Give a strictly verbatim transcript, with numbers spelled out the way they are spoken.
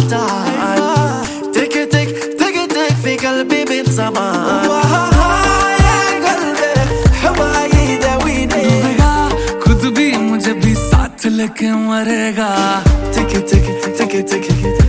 تعال تك تك تك تك في قلبي بيت زمان يا قلبي हवा يداويني खुद भी मुझे भी साथ लेके मरेगा تك تك تك تك